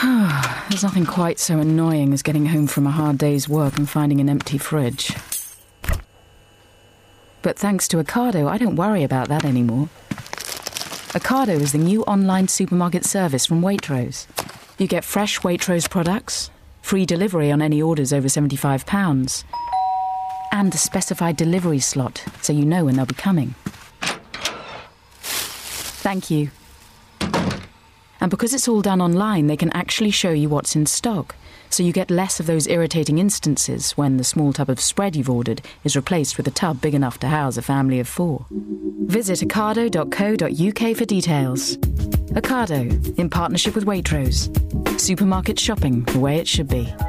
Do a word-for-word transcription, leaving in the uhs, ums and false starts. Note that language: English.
There's nothing quite so annoying as getting home from a hard day's work and finding an empty fridge. But thanks to Ocado, I don't worry about that anymore. Ocado is the new online supermarket service from Waitrose. You get fresh Waitrose products, free delivery on any orders over seventy-five pounds, and a specified delivery slot so you know when they'll be coming. Thank you. And because it's all done online, they can actually show you what's in stock, so you get less of those irritating instances when the small tub of spread you've ordered is replaced with a tub big enough to house a family of four. Visit ocado dot co dot uk for details. Ocado, in partnership with Waitrose. Supermarket shopping the way it should be.